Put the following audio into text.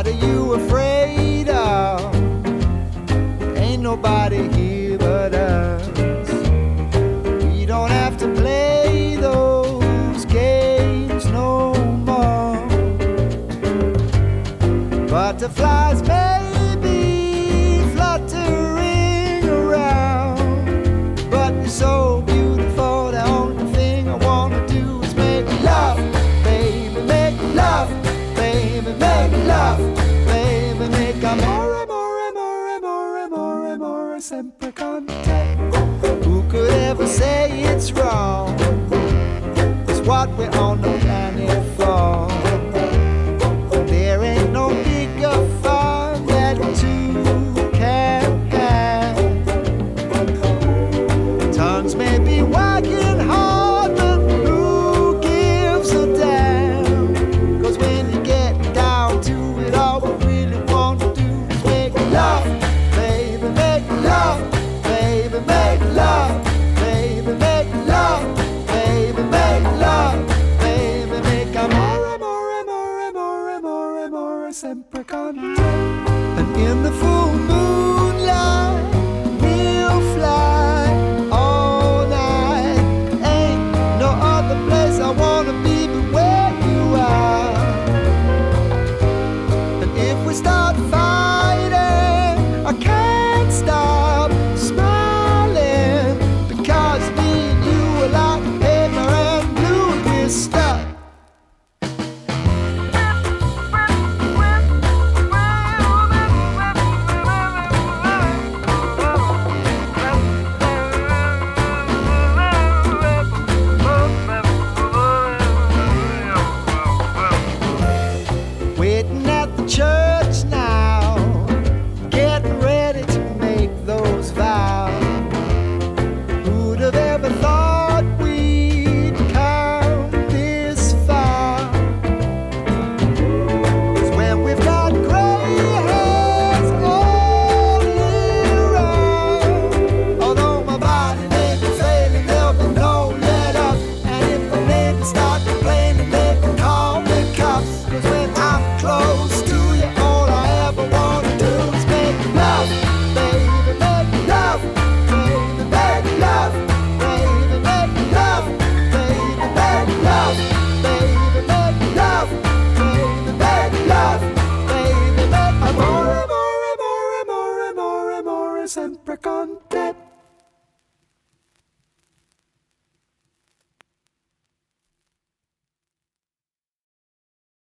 are you afraid of? Ain't nobody here but us. We don't have to play those games no more. Butterflies may be fluttering around, but you're so beautiful. The only thing I wanna do is make love, baby, make love, baby, make love, baby, make amore, more, more, more, more, more, sempre con te. Who could ever say it's wrong? It's what we're on the planet for. There ain't no bigger fun that two can have. Tongues may be wagging hard, but who gives a damn? 'Cause when you get down to it, all we really want to do is make love, baby, make love, baby, make love, baby, make love, baby, make love, baby, make amore, more, more, more, more, more, sempre con te. And in the full moonlight,